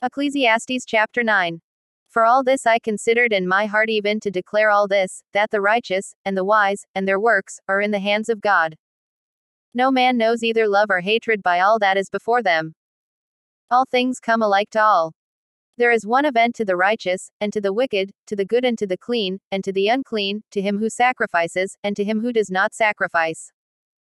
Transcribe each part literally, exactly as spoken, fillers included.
Ecclesiastes chapter nine. For all this I considered in my heart even to declare all this, that the righteous, and the wise, and their works, are in the hands of God. No man knows either love or hatred by all that is before them. All things come alike to all. There is one event to the righteous, and to the wicked, to the good and to the clean, and to the unclean, to him who sacrifices, and to him who does not sacrifice.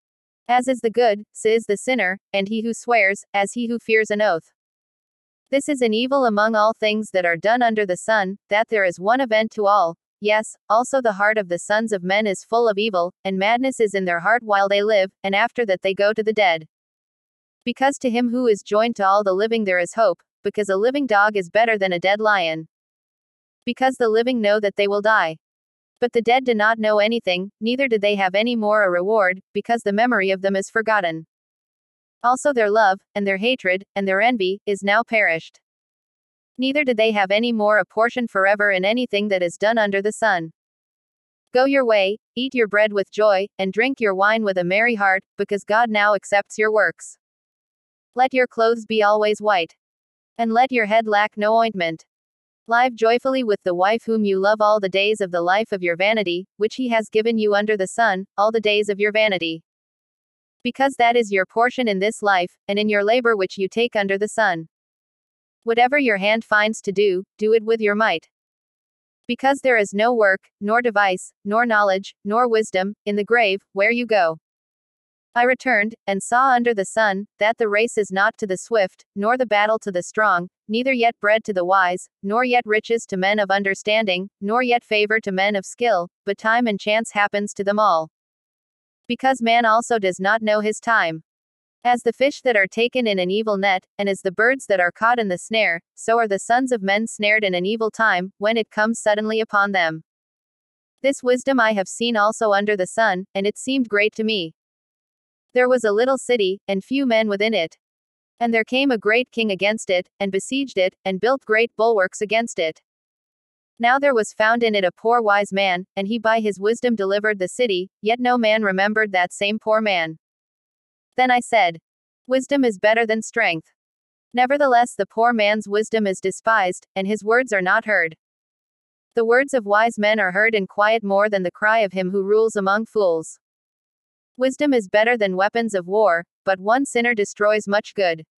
As is the good, so is the sinner, and he who swears, as he who fears an oath. This is an evil among all things that are done under the sun, that there is one event to all. Yes, also the heart of the sons of men is full of evil, and madness is in their heart while they live, and after that they go to the dead. Because to him who is joined to all the living there is hope, because a living dog is better than a dead lion. Because the living know that they will die. But the dead do not know anything, neither do they have any more a reward, because the memory of them is forgotten. Also their love, and their hatred, and their envy, is now perished. Neither do they have any more a portion forever in anything that is done under the sun. Go your way, eat your bread with joy, and drink your wine with a merry heart, because God now accepts your works. Let your clothes be always white. And let your head lack no ointment. Live joyfully with the wife whom you love all the days of the life of your vanity, which he has given you under the sun, all the days of your vanity. Because that is your portion in this life, and in your labor which you take under the sun. Whatever your hand finds to do, do it with your might. Because there is no work, nor device, nor knowledge, nor wisdom, in the grave, where you go. I returned, and saw under the sun, that the race is not to the swift, nor the battle to the strong, neither yet bread to the wise, nor yet riches to men of understanding, nor yet favor to men of skill, but time and chance happens to them all. Because man also does not know his time. As the fish that are taken in an evil net, and as the birds that are caught in the snare, so are the sons of men snared in an evil time, when it comes suddenly upon them. This wisdom I have seen also under the sun, and it seemed great to me. There was a little city, and few men within it. And there came a great king against it, and besieged it, and built great bulwarks against it. Now there was found in it a poor wise man, and he by his wisdom delivered the city, yet no man remembered that same poor man. Then I said, Wisdom is better than strength. Nevertheless the poor man's wisdom is despised, and his words are not heard. The words of wise men are heard in quiet more than the cry of him who rules among fools. Wisdom is better than weapons of war, but one sinner destroys much good.